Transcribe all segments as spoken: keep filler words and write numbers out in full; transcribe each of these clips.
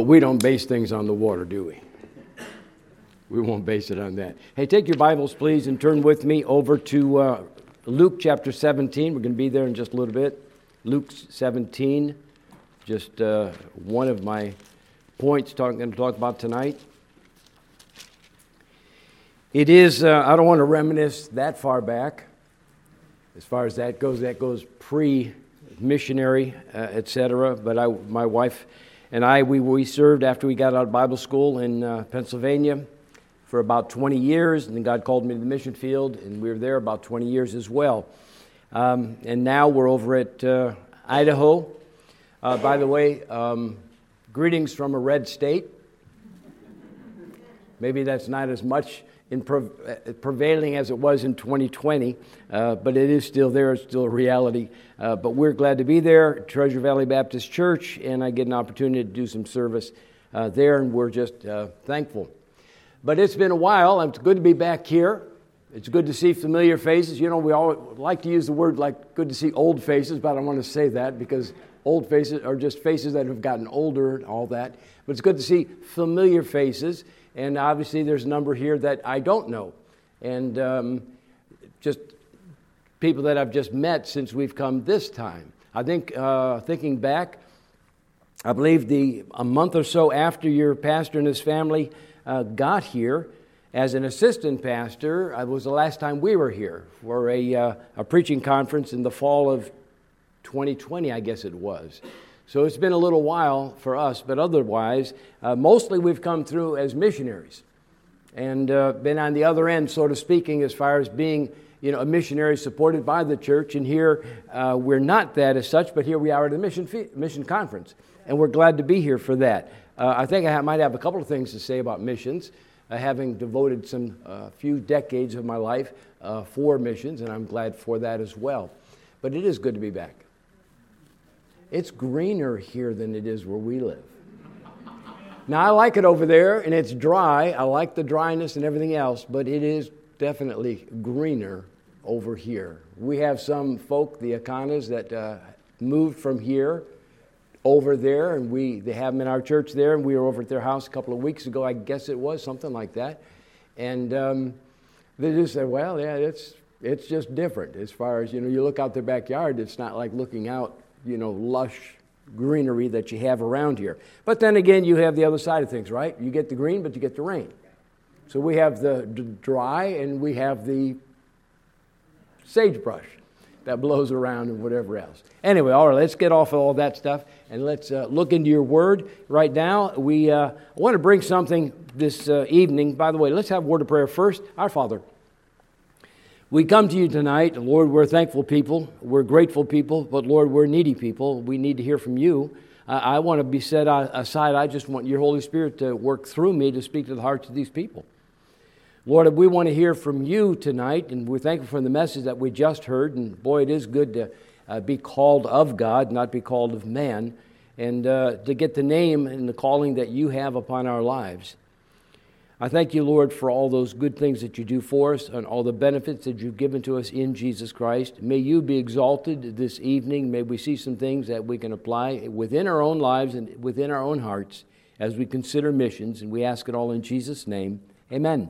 we don't base things on the water, do we? We won't base it on that. Hey, take your Bibles, please, and turn with me over to uh, Luke chapter seventeen. We're going to be there in just a little bit. Luke seventeen, just uh, one of my points I'm going to talk about tonight. It is, uh, I don't want to reminisce that far back. As far as that goes, that goes pre-missionary, uh, et cetera. But I, my wife and I, we, we served after we got out of Bible school in uh, Pennsylvania for about twenty years, and then God called me to the mission field, and we were there about twenty years as well. Um, and now we're over at uh, Idaho. Uh, by the way, um, greetings from a red state. Maybe that's not as much in pre- prevailing as it was in twenty twenty, uh, but it is still there. It's still a reality. Uh, but we're glad to be there, Treasure Valley Baptist Church, and I get an opportunity to do some service uh, there, and we're just uh, thankful. But it's been a while. It's good to be back here. It's good to see familiar faces. You know, we all like to use the word like good to see old faces, but I don't want to say that because old faces are just faces that have gotten older and all that. But it's good to see familiar faces. And obviously there's a number here that I don't know. And um, just people that I've just met since we've come this time. I think, uh, thinking back, I believe the a month or so after your pastor and his family uh, got here, as an assistant pastor, it was the last time we were here for a, uh, a preaching conference in the fall of twenty twenty, I guess it was. So it's been a little while for us, but otherwise, uh, mostly we've come through as missionaries and uh, been on the other end, so to speaking, as far as being, you know, a missionary supported by the church. And here uh, we're not that as such, but here we are at a mission fe- mission conference, and we're glad to be here for that. Uh, I think I ha- might have a couple of things to say about missions, uh, having devoted some uh, few decades of my life uh, for missions, and I'm glad for that as well. But it is good to be back. It's greener here than it is where we live. Now, I like it over there, and it's dry. I like the dryness and everything else, but it is definitely greener over here. We have some folk, the Akanas, that uh, moved from here over there, and we they have them in our church there, and we were over at their house a couple of weeks ago. I guess it was something like that. And um, they just said, well, yeah, it's it's just different as far as, you know, you look out their backyard, it's not like looking out, you know, lush greenery that you have around here. But then again, you have the other side of things, right? You get the green, but you get the rain. So we have the d- dry, and we have the sagebrush that blows around and whatever else. Anyway, all right, let's get off of all that stuff, and let's uh, look into your word. Right now, we uh, want to bring something this uh, evening. By the way, let's have a word of prayer first. Our Father, we come to you tonight. Lord, we're thankful people. We're grateful people. But, Lord, we're needy people. We need to hear from you. Uh, I want to be set aside. I just want your Holy Spirit to work through me to speak to the hearts of these people. Lord, we want to hear from you tonight, and we're thankful for the message that we just heard. And, boy, it is good to uh, be called of God, not be called of man, and uh, to get the name and the calling that you have upon our lives. I thank you, Lord, for all those good things that you do for us and all the benefits that you've given to us in Jesus Christ. May you be exalted this evening. May we see some things that we can apply within our own lives and within our own hearts as we consider missions. And we ask it all in Jesus' name. Amen.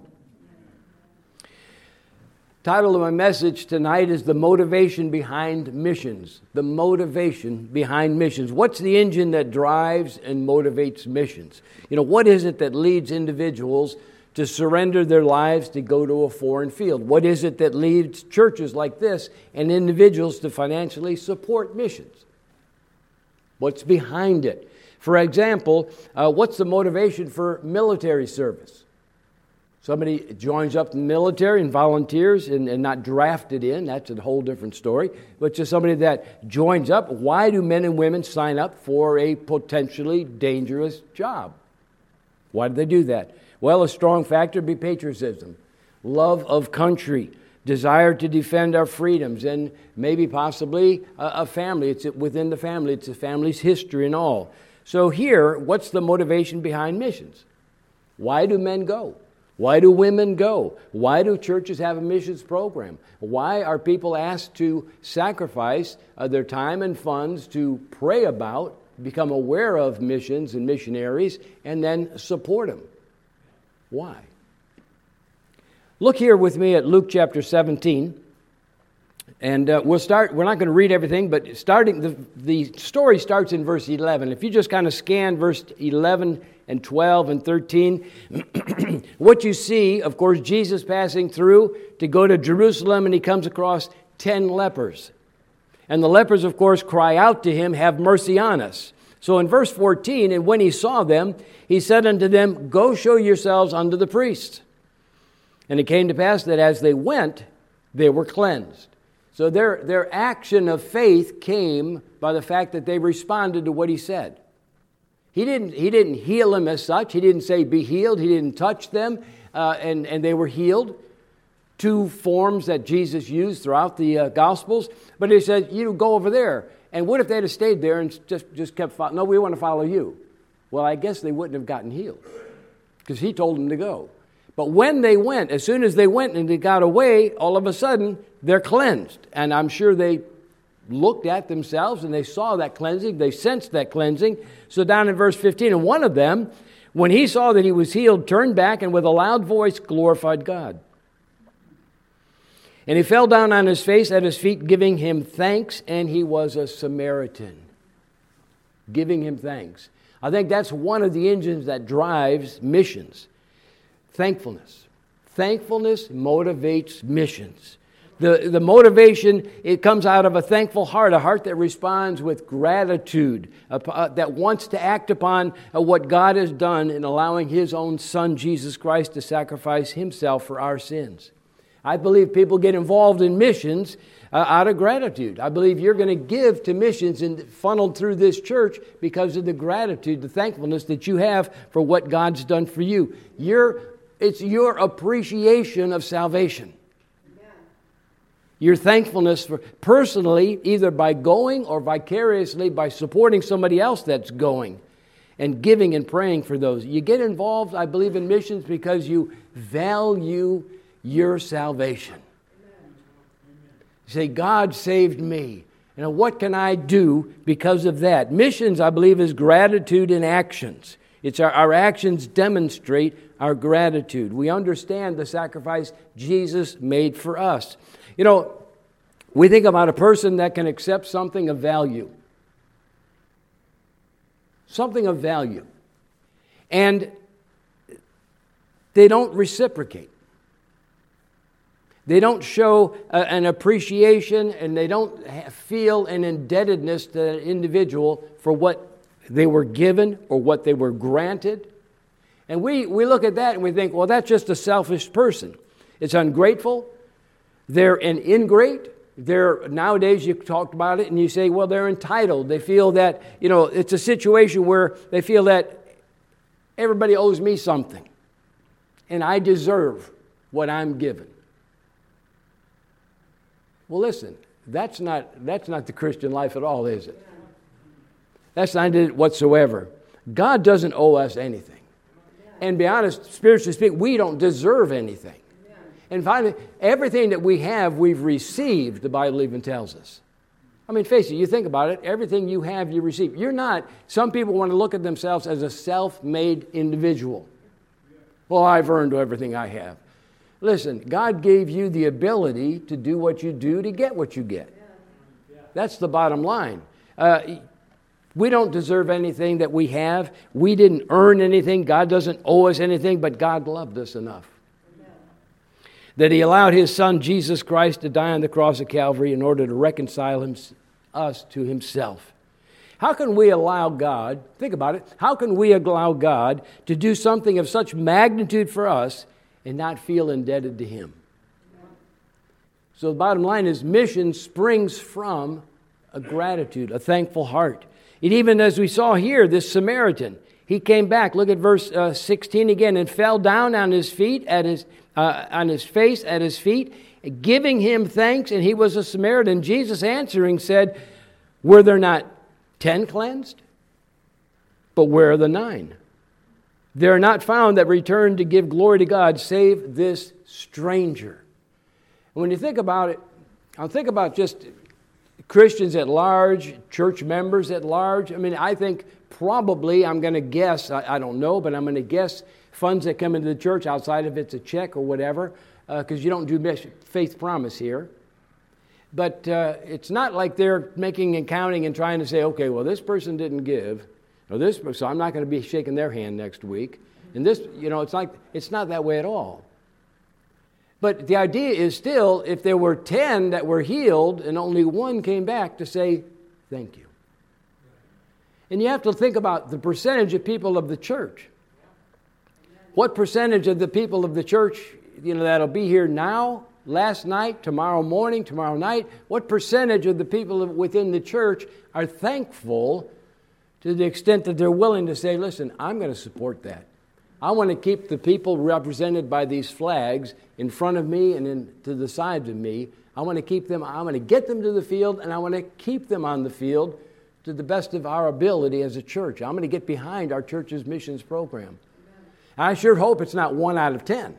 Title of my message tonight is The Motivation Behind Missions. The motivation behind missions. What's the engine that drives and motivates missions? You know, what is it that leads individuals to surrender their lives to go to a foreign field? What is it that leads churches like this and individuals to financially support missions? What's behind it? For example, uh, what's the motivation for military service? Somebody joins up in the military and volunteers and, and not drafted in. That's a whole different story. But just somebody that joins up. Why do men and women sign up for a potentially dangerous job? Why do they do that? Well, a strong factor would be patriotism, love of country, desire to defend our freedoms, and maybe possibly a, a family. It's within the family. It's a family's history and all. So here, what's the motivation behind missions? Why do men go? Why do women go? Why do churches have a missions program? Why are people asked to sacrifice uh, their time and funds to pray about become aware of missions and missionaries, and then support them. Why? Look here with me at Luke chapter seventeen. And uh, we'll start, we're not going to read everything, but starting, the, the story starts in verse eleven. If you just kind of scan verse eleven and twelve and thirteen, what you see, of course, Jesus passing through to go to Jerusalem, and he comes across ten lepers. And the lepers, of course, cry out to him, "Have mercy on us." So in verse fourteen, and when he saw them, he said unto them, "Go show yourselves unto the priests." And it came to pass that as they went, they were cleansed. So their, their action of faith came by the fact that they responded to what he said. He didn't, he didn't heal them as such. He didn't say, "Be healed." He didn't touch them, uh, and, and they were healed. Two forms that Jesus used throughout the uh, Gospels. But he said, "You go over there." And what if they'd have stayed there and just, just kept following? "No, we want to follow you." Well, I guess they wouldn't have gotten healed because he told them to go. But when they went, as soon as they went and they got away, all of a sudden, they're cleansed. And I'm sure they looked at themselves and they saw that cleansing. They sensed that cleansing. So down in verse fifteen, and one of them, when he saw that he was healed, turned back and with a loud voice glorified God. And he fell down on his face at his feet, giving him thanks, and he was a Samaritan. Giving him thanks. I think that's one of the engines that drives missions. Thankfulness. Thankfulness motivates missions. The, the motivation, it comes out of a thankful heart, a heart that responds with gratitude, uh, uh, that wants to act upon uh, what God has done in allowing His own Son, Jesus Christ, to sacrifice Himself for our sins. I believe people get involved in missions uh, out of gratitude. I believe you're going to give to missions and funneled through this church because of the gratitude, the thankfulness that you have for what God's done for you. You're, it's your appreciation of salvation. Your thankfulness for personally, either by going or vicariously by supporting somebody else that's going and giving and praying for those. You get involved, I believe, in missions because you value your salvation. You say, "God saved me. You know, what can I do because of that?" Missions, I believe, is gratitude in actions. It's our, our actions demonstrate our gratitude. We understand the sacrifice Jesus made for us. You know, we think about a person that can accept something of value. Something of value. And they don't reciprocate. They don't show a, an appreciation, and they don't ha- feel an indebtedness to an individual for what they were given or what they were granted. And we, we look at that and we think, well, that's just a selfish person. It's ungrateful. They're an ingrate. They're, nowadays you talk about it and you say, well, they're entitled. They feel that, you know, it's a situation where they feel that everybody owes me something and I deserve what I'm given. Well, listen, that's not, that's not the Christian life at all, is it? That's not it whatsoever. God doesn't owe us anything. And be honest, spiritually speaking, we don't deserve anything. And finally, everything that we have, we've received, the Bible even tells us. I mean, face it, you think about it, everything you have, you receive. You're not, some people want to look at themselves as a self-made individual. Well, I've earned everything I have. Listen, God gave you the ability to do what you do to get what you get. That's the bottom line. Uh, we don't deserve anything that we have. We didn't earn anything. God doesn't owe us anything, but God loved us enough that He allowed His Son, Jesus Christ, to die on the cross of Calvary in order to reconcile him, us to Himself. How can we allow God, think about it, how can we allow God to do something of such magnitude for us and not feel indebted to Him? So the bottom line is mission springs from a gratitude, a thankful heart. And even as we saw here, this Samaritan, he came back. Look at verse uh, sixteen again, and fell down on his feet, at his uh, on his face, at his feet, giving Him thanks. And he was a Samaritan. Jesus answering said, "Were there not ten cleansed? But where are the nine? They are not found that returned to give glory to God, save this stranger." And when you think about it, I'll think about just Christians at large, church members at large. I mean, I think probably, I'm going to guess, I, I don't know, but I'm going to guess funds that come into the church outside of it's a check or whatever, because uh, you don't do mission, faith promise here. But uh, it's not like they're making and counting and trying to say, okay, well, this person didn't give, or this, so I'm not going to be shaking their hand next week. And this, you know, it's like, it's not that way at all. But the idea is still, if there were ten that were healed and only one came back to say, thank you. And you have to think about the percentage of people of the church. What percentage of the people of the church, you know, that'll be here now, last night, tomorrow morning, tomorrow night, what percentage of the people within the church are thankful to the extent that they're willing to say, listen, I'm going to support that. I want to keep the people represented by these flags in front of me and in, to the sides of me. I want to keep them, I want to get them to the field, and I want to keep them on the field to the best of our ability as a church. I'm going to get behind our church's missions program. I sure hope it's not one out of ten.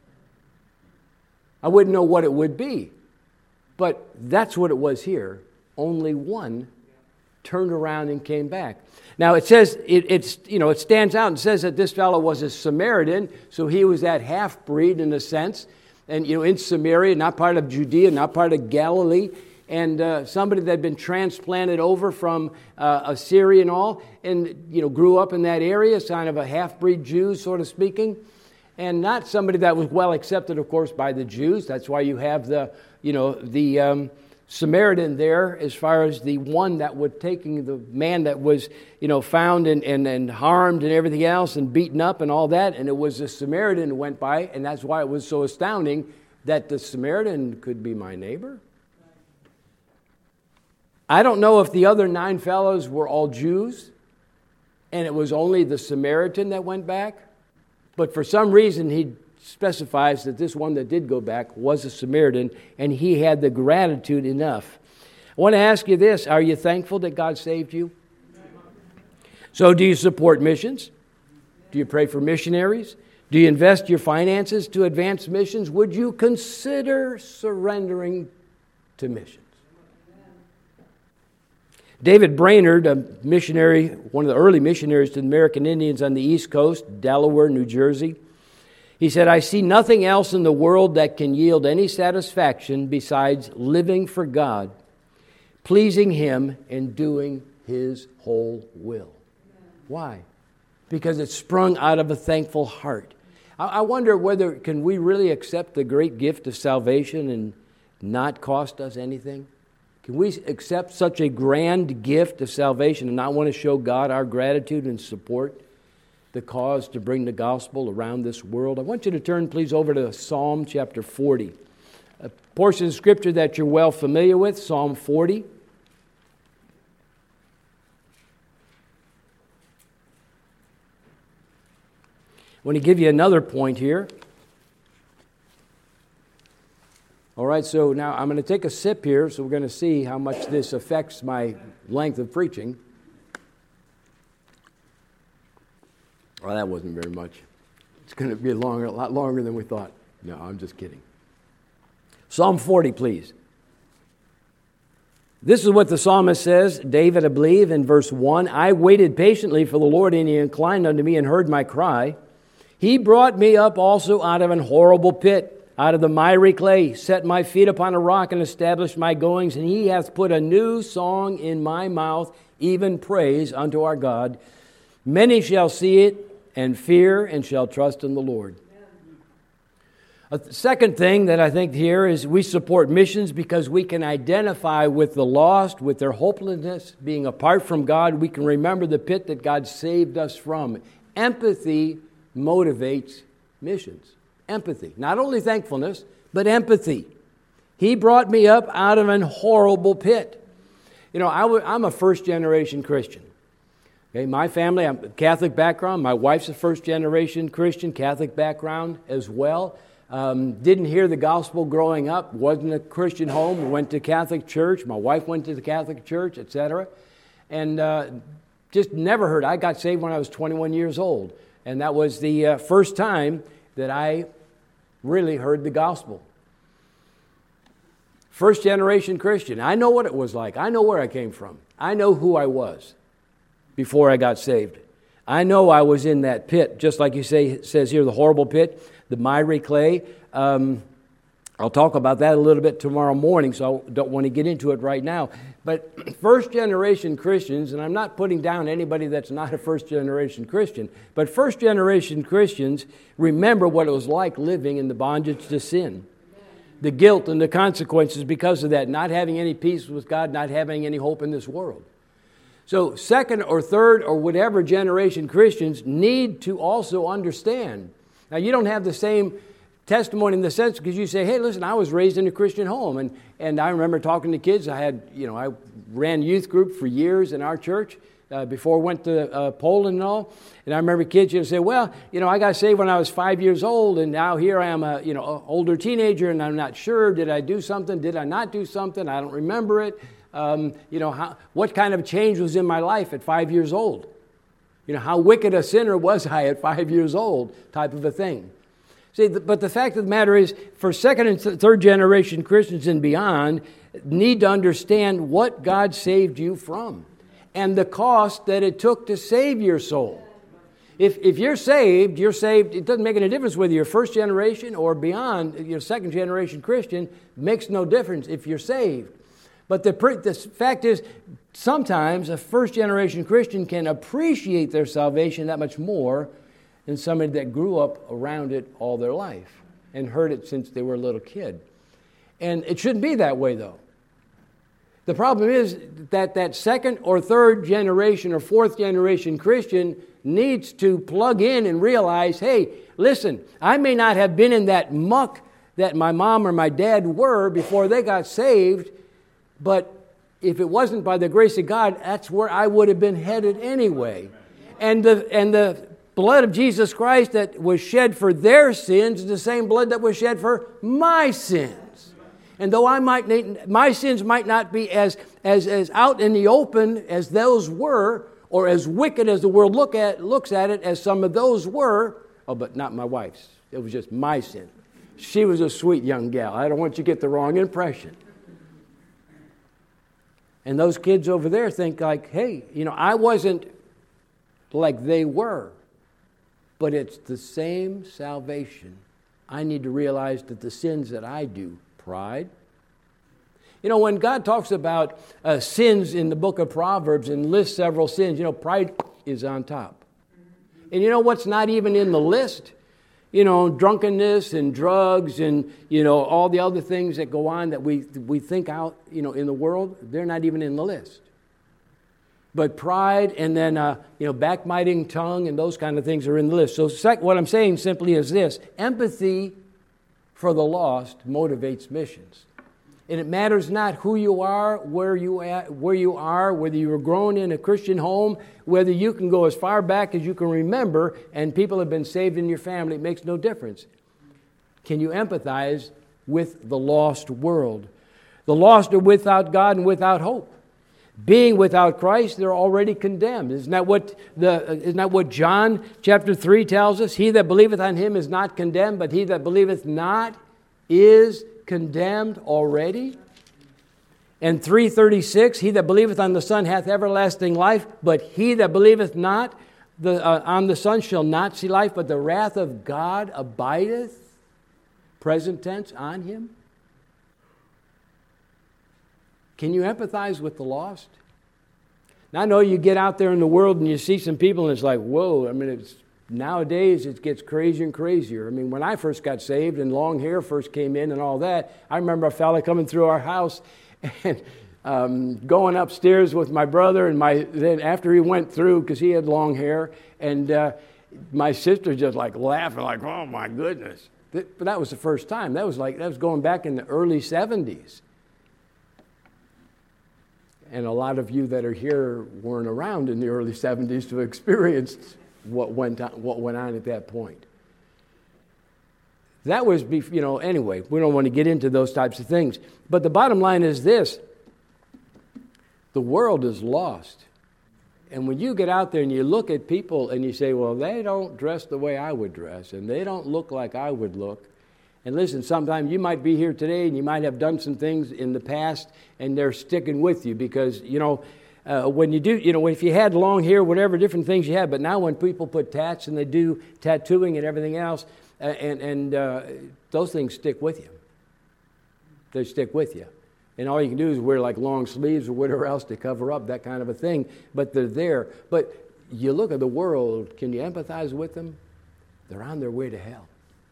I wouldn't know what it would be. But that's what it was here. Only one turned around and came back. Now it says, it, it's, you know, it stands out and says that this fellow was a Samaritan, so he was that half-breed in a sense, and, you know, in Samaria, not part of Judea, not part of Galilee, and uh, somebody that had been transplanted over from uh, Assyria and all, and, you know, grew up in that area, kind of a half-breed Jew, sort of speaking, and not somebody that was well accepted, of course, by the Jews. That's why you have the, you know, the um, Samaritan there, as far as the one that was taking the man that was, you know, found and, and, and harmed and everything else and beaten up and all that, and it was the Samaritan who went by, and that's why it was so astounding that the Samaritan could be my neighbor. I don't know if the other nine fellows were all Jews, and it was only the Samaritan that went back, but for some reason he specifies that this one that did go back was a Samaritan, and he had the gratitude enough. I want to ask you this: are you thankful that God saved you? So do you support missions? Do you pray for missionaries? Do you invest your finances to advance missions? Would you consider surrendering to missions? David Brainerd, a missionary, one of the early missionaries to the American Indians on the East Coast, Delaware, New Jersey, he said, I see nothing else in the world that can yield any satisfaction besides living for God, pleasing Him, and doing His whole will. Why? Because it's sprung out of a thankful heart. I wonder whether, can we really accept the great gift of salvation and not cost us anything? Can we accept such a grand gift of salvation and not want to show God our gratitude and support the cause to bring the gospel around this world? I want you to turn, please, over to Psalm chapter forty, a portion of Scripture that you're well familiar with, Psalm forty. I want to give you another point here. All right, so now I'm going to take a sip here, so we're going to see how much this affects my length of preaching. Well, that wasn't very much. It's going to be longer, a lot longer than we thought. No, I'm just kidding. Psalm forty, please. This is what the psalmist says, David, I believe, in verse one. I waited patiently for the Lord, and He inclined unto me and heard my cry. He brought me up also out of an horrible pit, out of the miry clay, set my feet upon a rock and established my goings, and He hath put a new song in my mouth, even praise unto our God. Many shall see it and fear and shall trust in the Lord. A second thing that I think here is we support missions because we can identify with the lost, with their hopelessness, being apart from God. We can remember the pit that God saved us from. Empathy motivates missions. Empathy. Not only thankfulness, but empathy. He brought me up out of an horrible pit. You know, I w- I'm a first-generation Christian. Okay, my family, I'm a Catholic background. My wife's a first-generation Christian, Catholic background as well. Um, didn't hear the gospel growing up. Wasn't a Christian home. Went to Catholic church. My wife went to the Catholic church, et cetera. And uh, just never heard. I got saved when I was twenty-one years old. And that was the uh, first time that I really heard the gospel. First generation Christian. I know what it was like. I know where I came from. I know who I was before I got saved. I know I was in that pit, just like you say, it says here, the horrible pit, the miry clay. Um, I'll talk about that a little bit tomorrow morning, so I don't want to get into it right now. But first-generation Christians, and I'm not putting down anybody that's not a first-generation Christian, but first-generation Christians remember what it was like living in the bondage to sin. The guilt and the consequences because of that, not having any peace with God, not having any hope in this world. So second or third or whatever generation Christians need to also understand. Now, you don't have the same testimony in the sense because you say, hey, listen, I was raised in a Christian home. And, and I remember talking to kids. I had, you know, I ran youth group for years in our church uh, before I went to uh, Poland and all. And I remember kids, you know, say, well, you know, I got saved when I was five years old. And now here I am, a, you know, a older teenager. And I'm not sure. Did I do something? Did I not do something? I don't remember it. Um, you know, how, what kind of change was in my life at five years old? You know, how wicked a sinner was I at five years old type of a thing. See, but the fact of the matter is, for second and third generation Christians and beyond, need to understand what God saved you from and the cost that it took to save your soul. If if you're saved, you're saved. It doesn't make any difference whether you're first generation or beyond. You're second generation Christian. It makes no difference if you're saved. But the, the fact is, sometimes a first generation Christian can appreciate their salvation that much more than somebody that grew up around it all their life and heard it since they were a little kid. And it shouldn't be that way, though. The problem is that that second or third generation or fourth generation Christian needs to plug in and realize, hey, listen, I may not have been in that muck that my mom or my dad were before they got saved, but if it wasn't by the grace of God, that's where I would have been headed anyway. And the and the blood of Jesus Christ that was shed for their sins is the same blood that was shed for my sins. And though I might my sins might not be as as as out in the open as those were, or as wicked as the world look at looks at it as some of those were, oh, but not my wife's. It was just my sin. She was a sweet young gal. I don't want you to get the wrong impression. And those kids over there think like, hey, you know, I wasn't like they were, but it's the same salvation. I need to realize that the sins that I do, pride. You know, when God talks about uh, sins in the book of Proverbs and lists several sins, you know, pride is on top. And you know what's not even in the list? You know, drunkenness and drugs and, you know, all the other things that go on that we we think out, you know, in the world, they're not even in the list. But pride and then, uh, you know, backbiting tongue and those kind of things are in the list. So sec- what I'm saying simply is this. Empathy for the lost motivates missions. And it matters not who you are, where you at, where you are, whether you were grown in a Christian home, whether you can go as far back as you can remember and people have been saved in your family. It makes no difference. Can you empathize with the lost world? The lost are without God and without hope. Being without Christ, they're already condemned. Isn't that what the isn't that what John chapter three tells us? He that believeth on him is not condemned, but he that believeth not is condemned already. And three thirty-six, he that believeth on the Son hath everlasting life, but he that believeth not the, uh, on the Son shall not see life, but the wrath of God abideth, present tense, on him. Can you empathize with the lost? Now, I know you get out there in the world and you see some people and it's like, whoa, I mean, it's nowadays it gets crazier and crazier. I mean, when I first got saved and long hair first came in and all that, I remember a fella coming through our house and um, going upstairs with my brother, and my then after he went through, because he had long hair, and uh, my sister just like laughing, like, oh my goodness. But that was the first time. That was like that was going back in the early seventies. And a lot of you that are here weren't around in the early seventies to experience what went on, what went on at that point. That was, you know, anyway, we don't want to get into those types of things. But the bottom line is this. The world is lost. And when you get out there and you look at people and you say, well, they don't dress the way I would dress, and they don't look like I would look, And listen, sometimes you might be here today and you might have done some things in the past and they're sticking with you because, you know, uh, when you do, you know, if you had long hair, whatever different things you had, but now when people put tats and they do tattooing and everything else, uh, and, and uh, those things stick with you. They stick with you. And all you can do is wear like long sleeves or whatever else to cover up, that kind of a thing, but they're there. But you look at the world, can you empathize with them? They're on their way to hell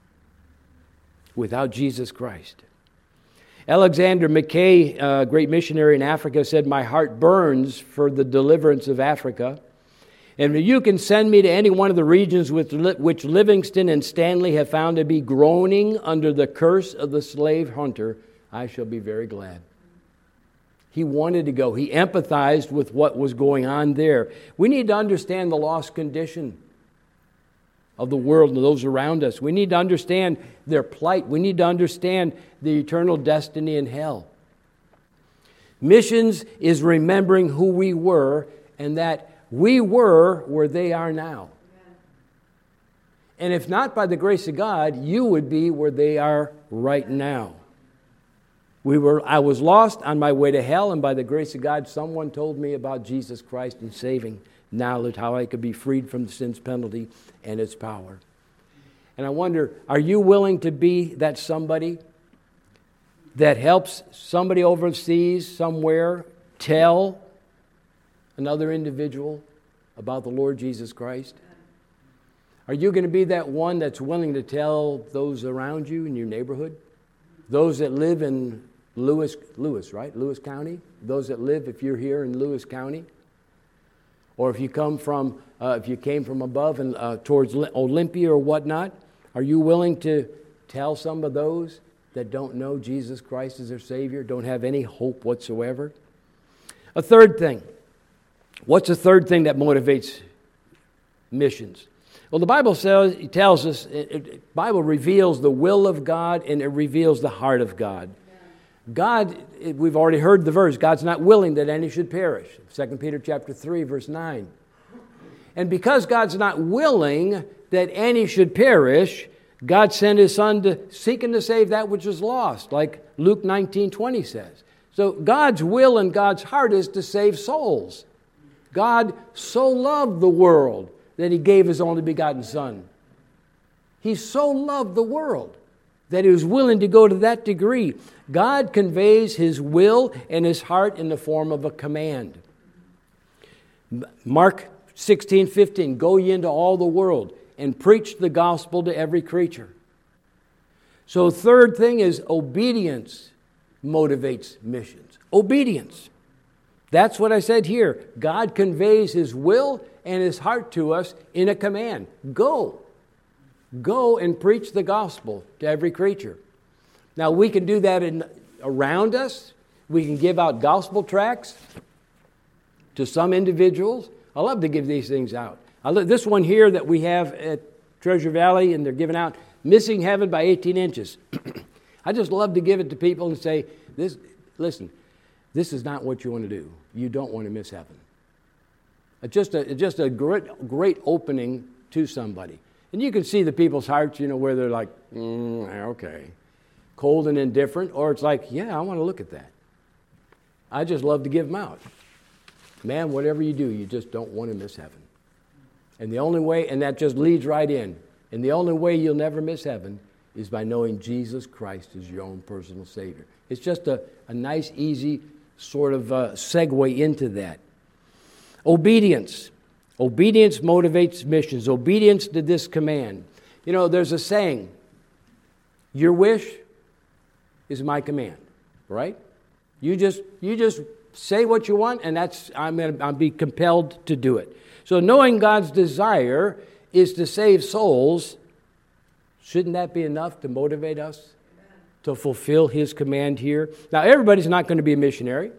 without Jesus Christ. Alexander Mackay, a great missionary in Africa, said, "My heart burns for the deliverance of Africa. And if you can send me to any one of the regions with which Livingston and Stanley have found to be groaning under the curse of the slave hunter, I shall be very glad." He wanted to go. He empathized with what was going on there. We need to understand the lost condition of the world and those around us. We need to understand their plight. We need to understand the eternal destiny in hell. Missions is remembering who we were and that we were where they are now. And if not by the grace of God, you would be where they are right now. We were, I was lost on my way to hell, and by the grace of God, someone told me about Jesus Christ and saving knowledge, how I could be freed from the sin's penalty and its power. And I wonder, are you willing to be that somebody that helps somebody overseas somewhere tell another individual about the Lord Jesus Christ? Are you going to be that one that's willing to tell those around you in your neighborhood? Those that live in Lewis, Lewis, right? Lewis County? Those that live, if you're here in Lewis County? Or if you come from, uh, if you came from above and uh, towards Olympia or whatnot, are you willing to tell some of those that don't know Jesus Christ as their Savior, don't have any hope whatsoever? A third thing. What's a third thing that motivates missions? Well, the Bible says, it tells us, the Bible reveals the will of God and it reveals the heart of God. God, we've already heard the verse, God's not willing that any should perish. Second Peter chapter three, verse nine. And because God's not willing that any should perish, God sent His Son to seek and to save that which is lost, like Luke nineteen twenty says. So God's will and God's heart is to save souls. God so loved the world that He gave His only begotten Son. He so loved the world that He was willing to go to that degree. God conveys His will and His heart in the form of a command. Mark sixteen fifteen, "Go ye into all the world and preach the gospel to every creature." So third thing is obedience motivates missions. Obedience. That's what I said here. God conveys His will and His heart to us in a command. Go. Go and preach the gospel to every creature. Now, we can do that in, around us. We can give out gospel tracts to some individuals. I love to give these things out. I love, this one here that we have at Treasure Valley, and they're giving out, "Missing Heaven by eighteen inches. I just love to give it to people and say, "This, listen, this is not what you want to do. You don't want to miss heaven." It's just a, it's just a great, great opening to somebody. And you can see the people's hearts, you know, where they're like, mm, okay, cold and indifferent, or it's like, yeah, I want to look at that. I just love to give them out. Man, whatever you do, you just don't want to miss heaven. And the only way, and that just leads right in, and the only way you'll never miss heaven is by knowing Jesus Christ as your own personal Savior. It's just a, a nice, easy sort of uh, segue into that. Obedience. Obedience motivates missions. Obedience to this command. You know, there's a saying, your wish is my command, right? You just you just say what you want, and that's I'm going to be compelled to do it. So knowing God's desire is to save souls, shouldn't that be enough to motivate us to fulfill His command here? Now, everybody's not going to be a missionary.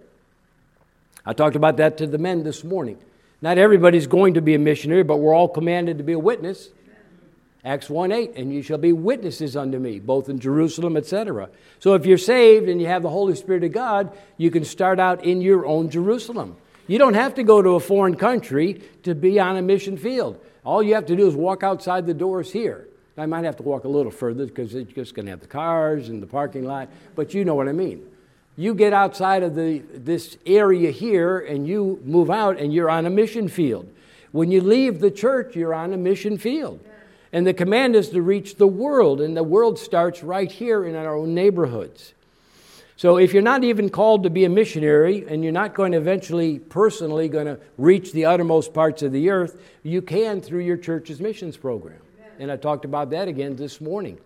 I talked about that to the men this morning. Not everybody's going to be a missionary, but we're all commanded to be a witness. Acts one eight, "And you shall be witnesses unto me, both in Jerusalem, et cetera" So if you're saved and you have the Holy Spirit of God, you can start out in your own Jerusalem. You don't have to go to a foreign country to be on a mission field. All you have to do is walk outside the doors here. I might have to walk a little further because it's just going to have the cars and the parking lot, but you know what I mean. You get outside of the this area here and you move out and you're on a mission field. When you leave the church, you're on a mission field. And the command is to reach the world, and the world starts right here in our own neighborhoods. So if you're not even called to be a missionary and you're not going to eventually personally going to reach the uttermost parts of the earth, you can through your church's missions program. Amen. And I talked about that again this morning.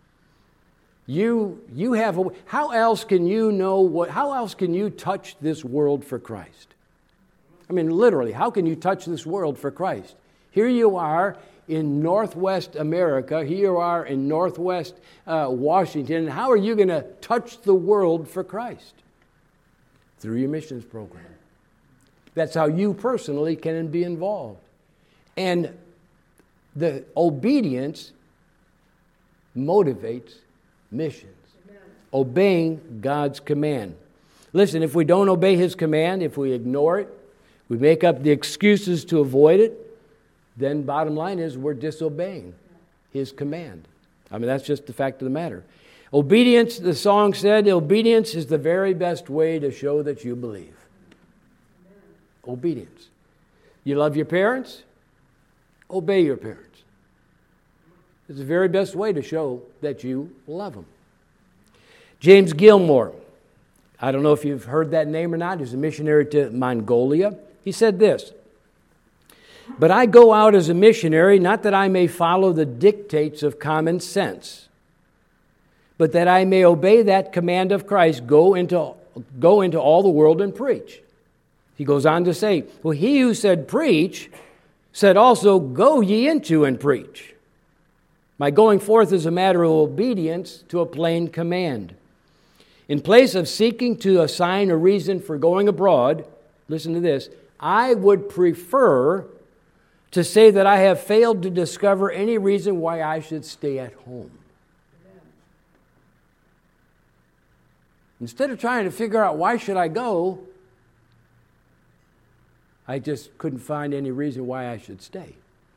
You you have a, how else can you know what how else can you touch this world for Christ? I mean, literally, how can you touch this world for Christ? Here you are in Northwest America. Here you are in Northwest uh, Washington. How are you going to touch the world for Christ? Through your missions program. That's how you personally can be involved. And the obedience motivates missions. Amen. Obeying God's command. Listen, if we don't obey His command, if we ignore it, we make up the excuses to avoid it, then bottom line is we're disobeying His command. I mean, that's just the fact of the matter. Obedience, the song said, obedience is the very best way to show that you believe. Obedience. You love your parents? Obey your parents. It's the very best way to show that you love them. James Gilmore, I don't know if you've heard that name or not. He's a missionary to Mongolia. He said this, "But I go out as a missionary, not that I may follow the dictates of common sense, but that I may obey that command of Christ, go into, go into all the world and preach." He goes on to say, well, he who said preach, said also, go ye into and preach. My going forth is a matter of obedience to a plain command. In place of seeking to assign a reason for going abroad, listen to this, I would prefer to say that I have failed to discover any reason why I should stay at home. Amen. Instead of trying to figure out why should I go, I just couldn't find any reason why I should stay.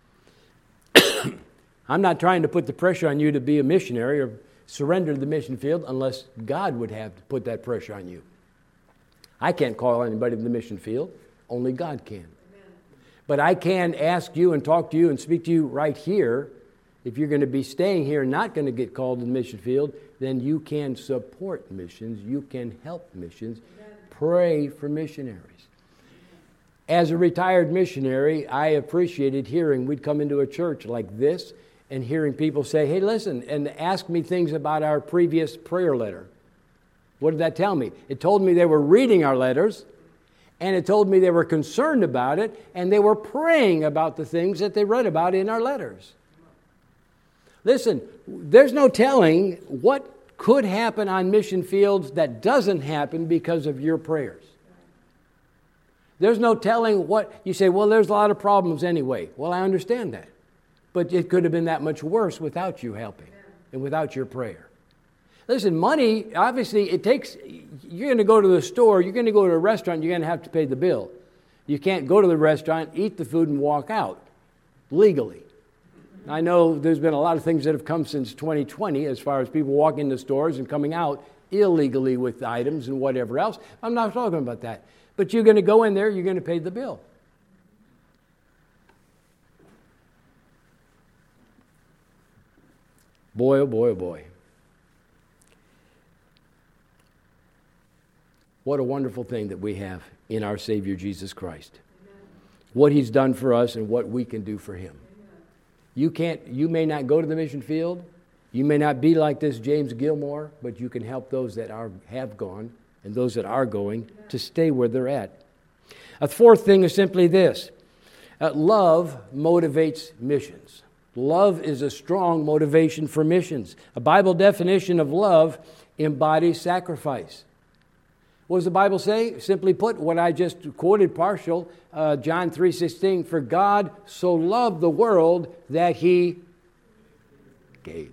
I'm not trying to put the pressure on you to be a missionary or surrender to the mission field unless God would have to put that pressure on you. I can't call anybody to the mission field. Only God can. Amen. But I can ask you and talk to you and speak to you right here. If you're going to be staying here and not going to get called to the mission field, then you can support missions. You can help missions. Amen. Pray for missionaries. As a retired missionary, I appreciated hearing, we'd come into a church like this and hearing people say, hey, listen, and ask me things about our previous prayer letter. What did that tell me? It told me they were reading our letters, and it told me they were concerned about it, and they were praying about the things that they read about in our letters. Listen, there's no telling what could happen on mission fields that doesn't happen because of your prayers. There's no telling what, you say, well, there's a lot of problems anyway. Well, I understand that. But it could have been that much worse without you helping and without your prayer. Listen, money, obviously, it takes, you're going to go to the store, you're going to go to a restaurant, you're going to have to pay the bill. You can't go to the restaurant, eat the food, and walk out legally. I know there's been a lot of things that have come since twenty twenty as far as people walking into stores and coming out illegally with items and whatever else. I'm not talking about that. But you're going to go in there, you're going to pay the bill. Boy, oh boy, oh boy. What a wonderful thing that we have in our Savior Jesus Christ. Amen. What He's done for us and what we can do for Him. Amen. You can't, you may not go to the mission field. You may not be like this James Gilmore, but you can help those that are have gone and those that are going Amen. To stay where they're at. A fourth thing is simply this. Uh, love motivates missions. Love is a strong motivation for missions. A Bible definition of love embodies sacrifice. What does the Bible say? Simply put, what I just quoted partial, uh, John three sixteen, for God so loved the world that He gave.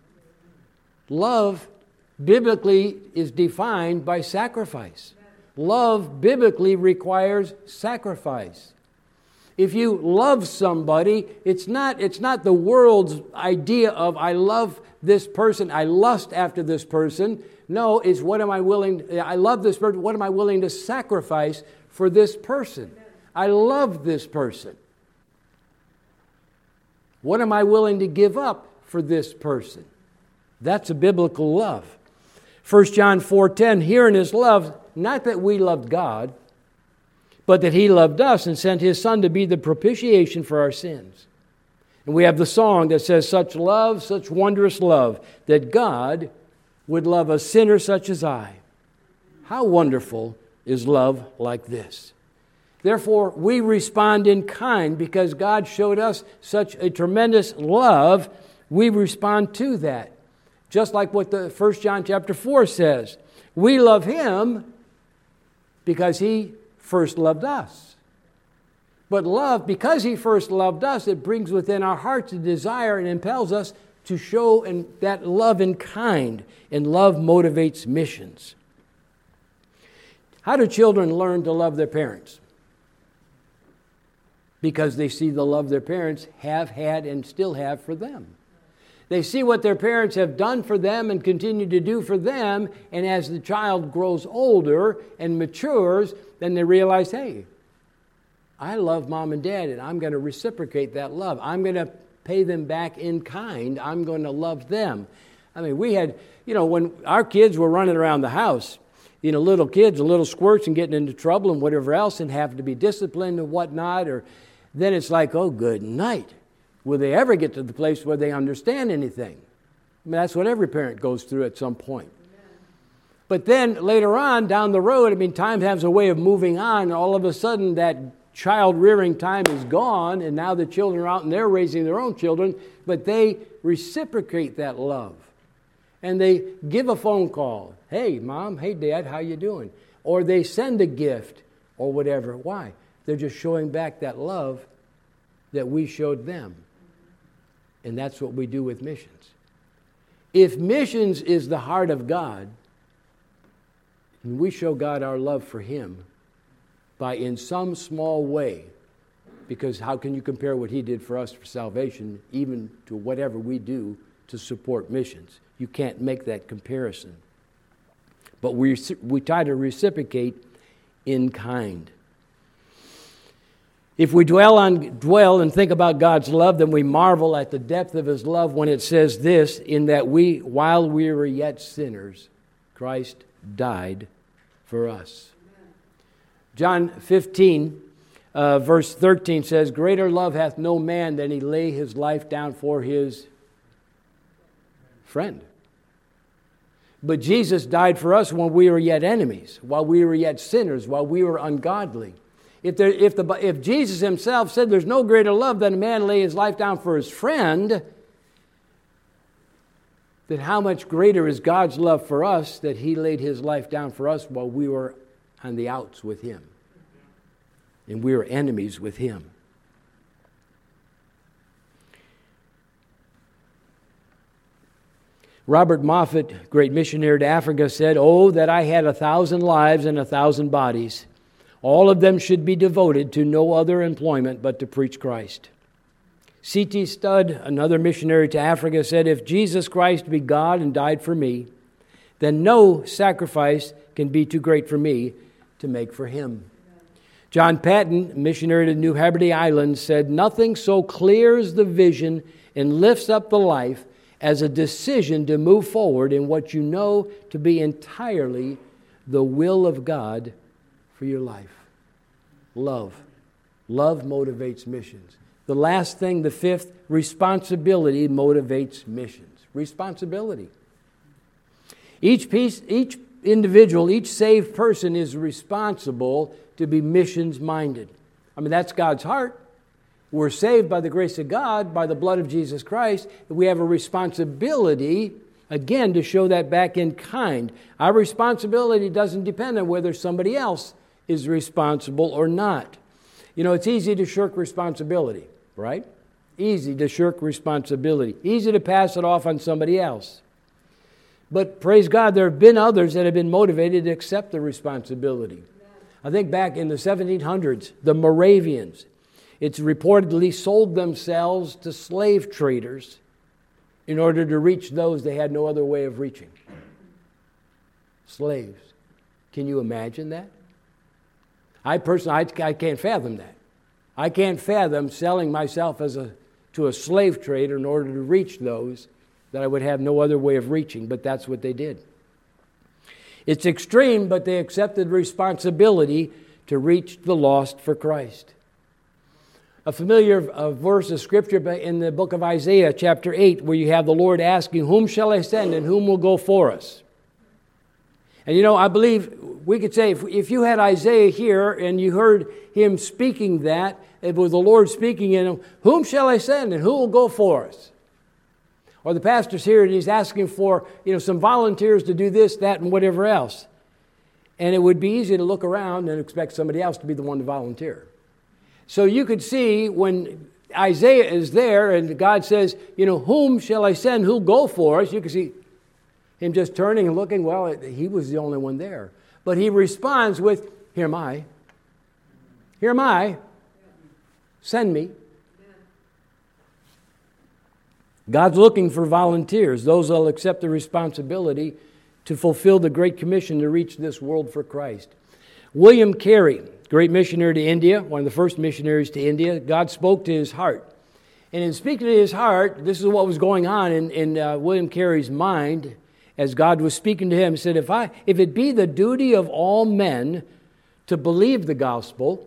Love biblically is defined by sacrifice. Love biblically requires sacrifice. If you love somebody, it's not, it's not the world's idea of I love this person, I lust after this person. No, it's what am I willing, I love this person, what am I willing to sacrifice for this person? I love this person. What am I willing to give up for this person? That's a biblical love. First John four ten, herein is love, not that we loved God, but that He loved us and sent His Son to be the propitiation for our sins. And we have the song that says, such love, such wondrous love, that God would love a sinner such as I. How wonderful is love like this? Therefore, we respond in kind because God showed us such a tremendous love. We respond to that. Just like what the First John chapter four says. We love Him because He first loved us. But love, because He first loved us, it brings within our hearts a desire and impels us to show in, that love in kind. And love motivates missions. How do children learn to love their parents? Because they see the love their parents have had and still have for them. They see what their parents have done for them and continue to do for them, and as the child grows older and matures, then they realize, hey, I love mom and dad, and I'm going to reciprocate that love. I'm going to pay them back in kind. I'm going to love them. I mean, we had, you know, when our kids were running around the house, you know, little kids, little squirts and getting into trouble and whatever else and having to be disciplined and whatnot, or then it's like, oh, good night. Will they ever get to the place where they understand anything? I mean, that's what every parent goes through at some point. But then later on, down the road, I mean, time has a way of moving on, and all of a sudden that child rearing time is gone, and now the children are out and they're raising their own children, but they reciprocate that love. And they give a phone call. Hey, Mom, hey, Dad, how you doing? Or they send a gift or whatever. Why? They're just showing back that love that we showed them. And that's what we do with missions. If missions is the heart of God, and we show God our love for Him by in some small way, because how can you compare what He did for us for salvation even to whatever we do to support missions? You can't make that comparison. But we, we try to reciprocate in kind. If we dwell on dwell and think about God's love, then we marvel at the depth of His love when it says this, in that we, while we were yet sinners, Christ died for us. John fifteen, uh, verse thirteen says, greater love hath no man than he lay his life down for his friend. But Jesus died for us when we were yet enemies, while we were yet sinners, while we were ungodly. If, there, if, the, if Jesus Himself said there's no greater love than a man lay his life down for his friend, then how much greater is God's love for us that He laid His life down for us while we were on the outs with Him. And we were enemies with Him. Robert Moffat, great missionary to Africa, said, oh, that I had a thousand lives and a thousand bodies. All of them should be devoted to no other employment but to preach Christ. C T Studd, another missionary to Africa, said, if Jesus Christ be God and died for me, then no sacrifice can be too great for me to make for Him. John Patton, missionary to New Hebrides Islands, said, nothing so clears the vision and lifts up the life as a decision to move forward in what you know to be entirely the will of God for your life. Love. Love motivates missions. The last thing, the fifth, responsibility motivates missions. Responsibility. Each piece, each individual, each saved person is responsible to be missions-minded. I mean, that's God's heart. We're saved by the grace of God, by the blood of Jesus Christ. We have a responsibility, again, to show that back in kind. Our responsibility doesn't depend on whether somebody else is responsible or not. You know, it's easy to shirk responsibility, right? Easy to shirk responsibility. Easy to pass it off on somebody else. But praise God, there have been others that have been motivated to accept the responsibility. I think back in the seventeen hundreds, the Moravians. It's reportedly sold themselves to slave traders in order to reach those they had no other way of reaching. Slaves. Can you imagine that? I personally, I, I can't fathom that. I can't fathom selling myself as a to a slave trader in order to reach those that I would have no other way of reaching, but that's what they did. It's extreme, but they accepted responsibility to reach the lost for Christ. A familiar uh, verse of Scripture in the book of Isaiah, chapter eight, where you have the Lord asking, "Whom shall I send and whom will go for us?" And you know, I believe we could say if, if you had Isaiah here and you heard him speaking that, it was the Lord speaking in him, "Whom shall I send and who will go for us?" Or the pastor's here and he's asking for, you know, some volunteers to do this, that, and whatever else. And it would be easy to look around and expect somebody else to be the one to volunteer. So you could see when Isaiah is there and God says, you know, "Whom shall I send? Who'll go for us?" You can see him just turning and looking. Well, he was the only one there. But he responds with, "Here am I. Here am I. Send me." God's looking for volunteers, those that will accept the responsibility to fulfill the Great Commission to reach this world for Christ. William Carey, great missionary to India, one of the first missionaries to India, God spoke to his heart. And in speaking to his heart, this is what was going on in, in uh, William Carey's mind as God was speaking to him. He said, if, I, if it be the duty of all men to believe the gospel,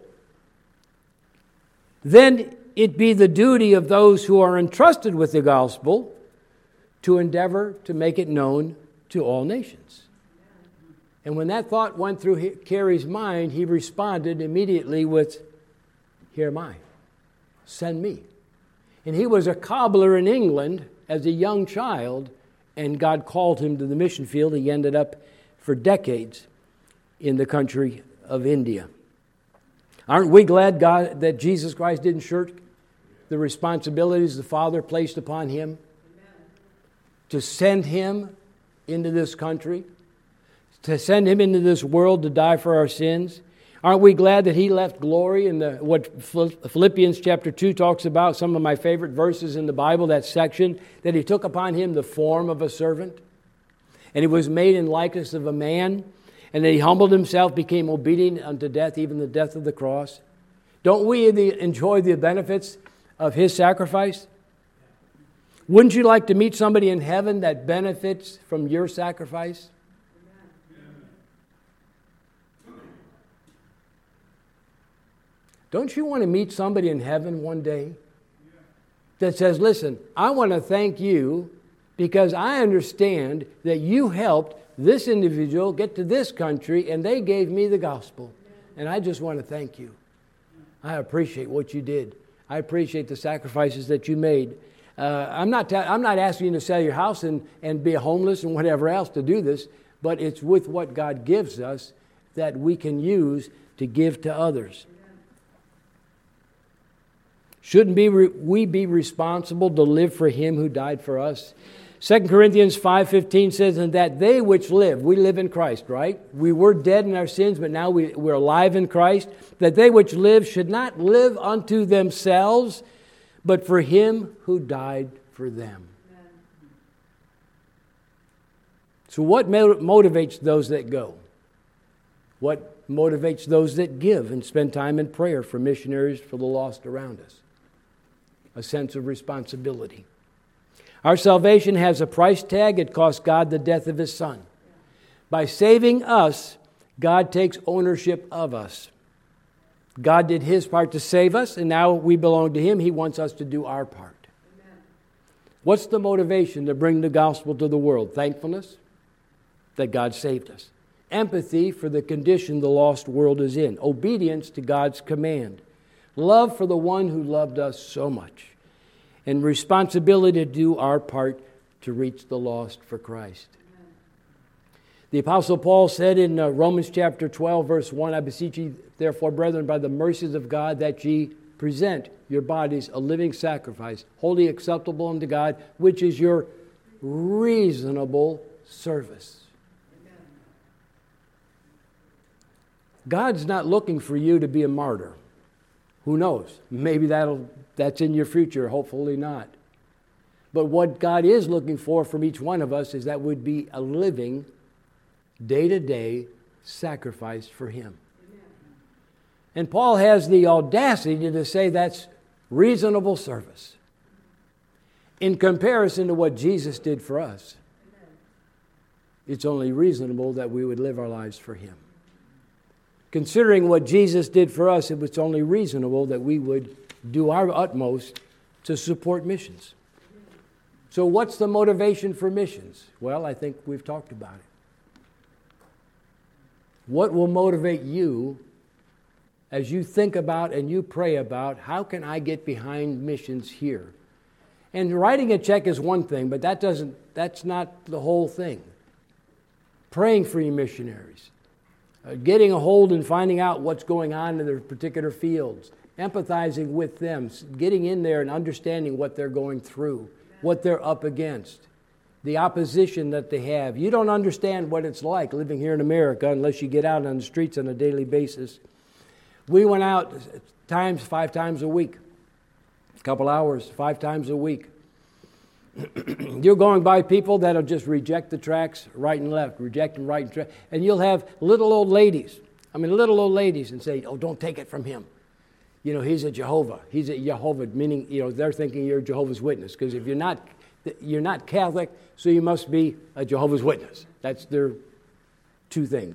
then it be the duty of those who are entrusted with the gospel to endeavor to make it known to all nations. And when that thought went through Carey's mind, he responded immediately with, "Here am I. Send me." And he was a cobbler in England as a young child, and God called him to the mission field. He ended up for decades in the country of India. Aren't we glad God that Jesus Christ didn't shirk the responsibilities the Father placed upon him to send him into this country, to send him into this world to die for our sins? Aren't we glad that he left glory in the what Philippians chapter two talks about, some of my favorite verses in the Bible, that section, that he took upon him the form of a servant, and he was made in likeness of a man, and that he humbled himself, became obedient unto death, even the death of the cross? Don't we enjoy the benefits of his sacrifice? Wouldn't you like to meet somebody in heaven that benefits from your sacrifice? Don't you want to meet somebody in heaven one day that says, "Listen, I want to thank you because I understand that you helped this individual get to this country and they gave me the gospel. And I just want to thank you. I appreciate what you did. I appreciate the sacrifices that you made." Uh, I'm not ta- I'm not asking you to sell your house and, and be homeless and whatever else to do this, but it's with what God gives us that we can use to give to others. Shouldn't be re- we be responsible to live for him who died for us? Second Corinthians five fifteen says, "And that they which live," we live in Christ, right? We were dead in our sins, but now we, we're alive in Christ. "That they which live should not live unto themselves, but for him who died for them." Amen. So what motivates those that go? What motivates those that give and spend time in prayer for missionaries, for the lost around us? A sense of responsibility. Our salvation has a price tag. It cost God the death of his Son. By saving us, God takes ownership of us. God did his part to save us, and now we belong to him. He wants us to do our part. Amen. What's the motivation to bring the gospel to the world? Thankfulness that God saved us. Empathy for the condition the lost world is in. Obedience to God's command. Love for the one who loved us so much. And responsibility to do our part to reach the lost for Christ. Amen. The Apostle Paul said in uh, Romans chapter twelve, verse one, "I beseech you, therefore, brethren, by the mercies of God, that ye present your bodies a living sacrifice, wholly acceptable unto God, which is your reasonable service." Amen. God's not looking for you to be a martyr. Who knows? Maybe that'll that's in your future, hopefully not. But what God is looking for from each one of us is that would be a living, day-to-day sacrifice for Him. Amen. And Paul has the audacity to say that's reasonable service in comparison to what Jesus did for us. Amen. It's only reasonable that we would live our lives for Him. Considering what Jesus did for us, it was only reasonable that we would do our utmost to support missions. So what's the motivation for missions? Well, I think we've talked about it. What will motivate you as you think about and you pray about, how can I get behind missions here? And writing a check is one thing, but that doesn't, that's not the whole thing. Praying for your missionaries, uh, getting a hold and finding out what's going on in their particular fields, empathizing with them, getting in there and understanding what they're going through, what they're up against, the opposition that they have. You don't understand what it's like living here in America unless you get out on the streets on a daily basis. We went out times, five times a week, a couple hours, five times a week. You're going by people that'll just reject the tracts right and left, reject them right and left. And you'll have little old ladies, I mean little old ladies, and say, oh, don't take it from him. You know, he's a Jehovah. He's a Jehovah, meaning, you know, they're thinking you're a Jehovah's Witness. Because if you're not, you're not Catholic, so you must be a Jehovah's Witness. That's their two things.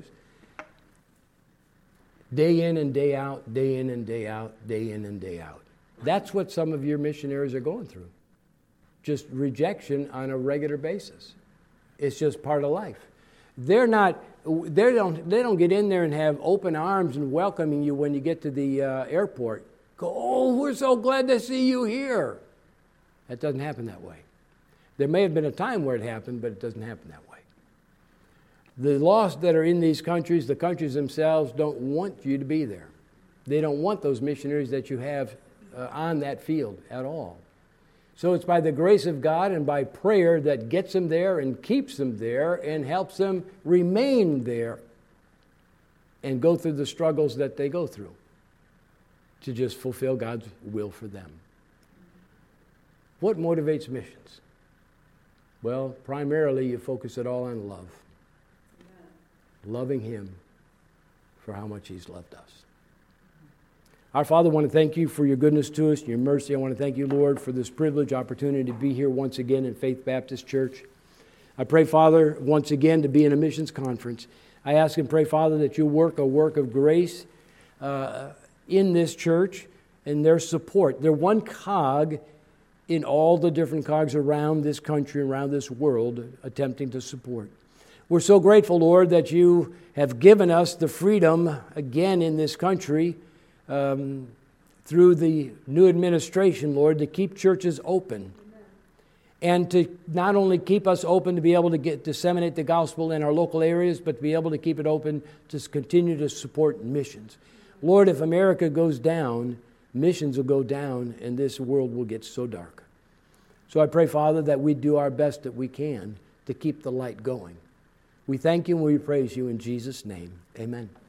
Day in and day out, day in and day out, day in and day out. That's what some of your missionaries are going through. Just rejection on a regular basis. It's just part of life. They're not, they don't, they don't get in there and have open arms and welcoming you when you get to the uh, airport. Go, oh, we're so glad to see you here. That doesn't happen that way. There may have been a time where it happened, but it doesn't happen that way. The lost that are in these countries, the countries themselves don't want you to be there. They don't want those missionaries that you have uh, on that field at all. So it's by the grace of God and by prayer that gets them there and keeps them there and helps them remain there and go through the struggles that they go through to just fulfill God's will for them. What motivates missions? Well, primarily you focus it all on love. Loving Him for how much He's loved us. Our Father, I want to thank You for Your goodness to us, Your mercy. I want to thank You, Lord, for this privilege, opportunity to be here once again in Faith Baptist Church. I pray, Father, once again to be in a missions conference. I ask and pray, Father, that You'll work a work of grace uh, in this church and their support. They're one cog in all the different cogs around this country, around this world, attempting to support. We're so grateful, Lord, that You have given us the freedom again in this country Um, through the new administration, Lord, to keep churches open. Amen. And to not only keep us open to be able to get disseminate the gospel in our local areas, but to be able to keep it open to continue to support missions. Lord, if America goes down, missions will go down and this world will get so dark. So I pray, Father, that we do our best that we can to keep the light going. We thank You and we praise You in Jesus' name. Amen.